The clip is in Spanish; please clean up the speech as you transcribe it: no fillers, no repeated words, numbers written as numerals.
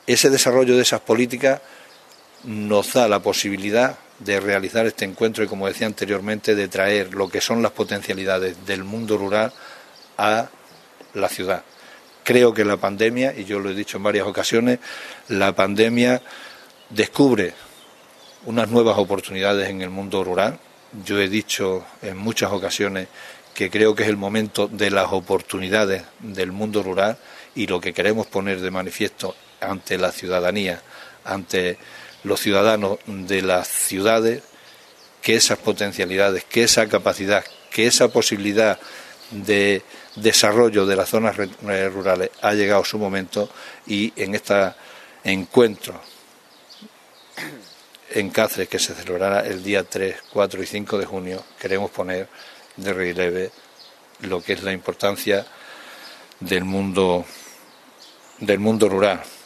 ese desarrollo de esas políticas nos da la posibilidad de realizar este encuentro y, como decía anteriormente, de traer lo que son las potencialidades del mundo rural a la ciudad. Creo que la pandemia, y yo lo he dicho en varias ocasiones, la pandemia descubre unas nuevas oportunidades en el mundo rural. Yo he dicho en muchas ocasiones que creo que es el momento de las oportunidades del mundo rural, y lo que queremos poner de manifiesto ante la ciudadanía, ante los ciudadanos de las ciudades, que esas potencialidades, que esa capacidad, que esa posibilidad de desarrollo de las zonas rurales ha llegado su momento, y en este encuentro en Cáceres, que se celebrará el día 3, 4 y 5 de junio, queremos poner de relieve lo que es la importancia del mundo rural.